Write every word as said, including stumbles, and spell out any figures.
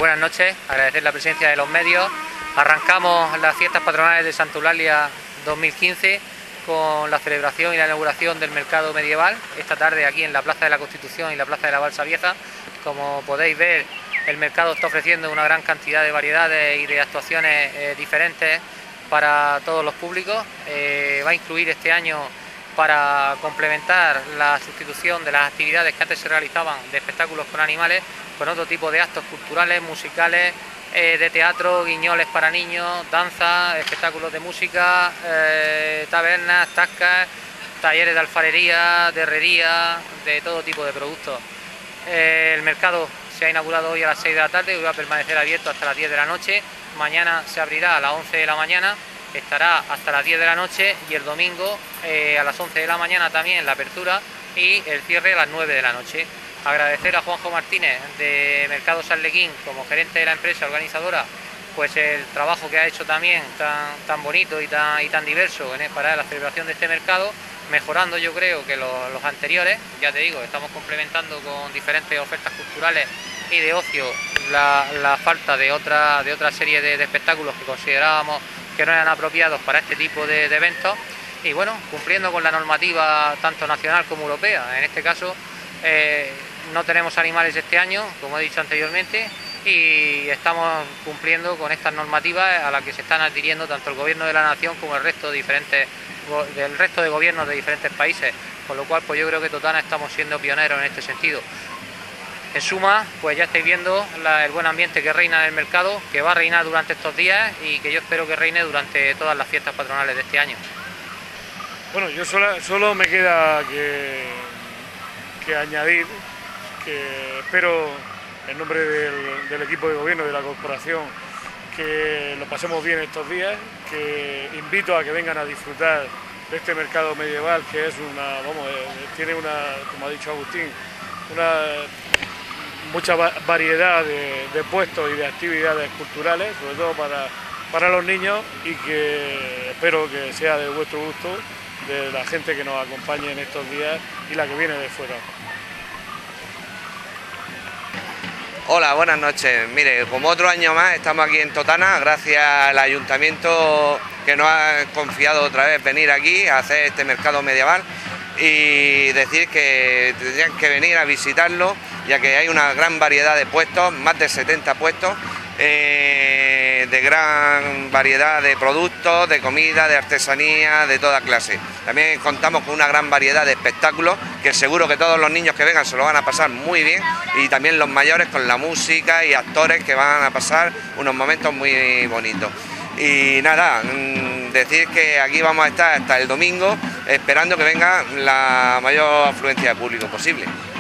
buenas noches, agradecer la presencia de los medios. Arrancamos las fiestas patronales de Santa Eulalia dos mil quince con la celebración y la inauguración del mercado medieval, esta tarde aquí en la Plaza de la Constitución y la Plaza de la Balsa Vieja. Como podéis ver, el mercado está ofreciendo una gran cantidad de variedades y de actuaciones eh, diferentes para todos los públicos. Eh, va a incluir este año, para complementar la sustitución de las actividades que antes se realizaban de espectáculos con animales, con otro tipo de actos culturales, musicales, eh, de teatro, guiñoles para niños, danza, espectáculos de música, eh, tabernas, tascas, talleres de alfarería, de herrería, de todo tipo de productos. Eh, el mercado se ha inaugurado hoy a las seis de la tarde y va a permanecer abierto hasta las diez de la noche. Mañana se abrirá a las once de la mañana, estará hasta las diez de la noche, y el domingo eh, a las once de la mañana también la apertura y el cierre a las nueve de la noche. Agradecer a Juanjo Martínez de Mercados Arlequín, como gerente de la empresa organizadora, pues el trabajo que ha hecho también tan, tan bonito y tan, y tan diverso para la celebración de este mercado, mejorando yo creo que los, los anteriores. Ya te digo, estamos complementando con diferentes ofertas culturales y de ocio la, la falta de otra, de otra serie de, de espectáculos que considerábamos que no eran apropiados para este tipo de, de eventos, y bueno, cumpliendo con la normativa tanto nacional como europea. En este caso eh, no tenemos animales este año, como he dicho anteriormente, y estamos cumpliendo con estas normativas a las que se están adhiriendo tanto el gobierno de la nación como el resto de diferentes del resto de gobiernos de diferentes países, con lo cual pues yo creo que Totana estamos siendo pioneros en este sentido. En suma, pues ya estáis viendo la, el buen ambiente que reina en el mercado, que va a reinar durante estos días y que yo espero que reine durante todas las fiestas patronales de este año. Bueno, yo solo, solo me queda que, que añadir que espero, en nombre del, del equipo de gobierno de la corporación, que lo pasemos bien estos días, que invito a que vengan a disfrutar de este mercado medieval, que es una, vamos, tiene una, como ha dicho Agustín, una mucha variedad de, de puestos y de actividades culturales, sobre todo para, para los niños, y que espero que sea de vuestro gusto, de la gente que nos acompañe en estos días y la que viene de fuera. Hola, buenas noches. Mire, como otro año más estamos aquí en Totana, gracias al ayuntamiento que nos ha confiado otra vez venir aquí a hacer este mercado medieval, y decir que tendrían que venir a visitarlo, ya que hay una gran variedad de puestos, más de setenta puestos, eh, de gran variedad de productos, de comida, de artesanía, de toda clase. También contamos con una gran variedad de espectáculos, que seguro que todos los niños que vengan se lo van a pasar muy bien, y también los mayores con la música y actores que van a pasar unos momentos muy bonitos. Y nada, decir que aquí vamos a estar hasta el domingo, esperando que venga la mayor afluencia de público posible.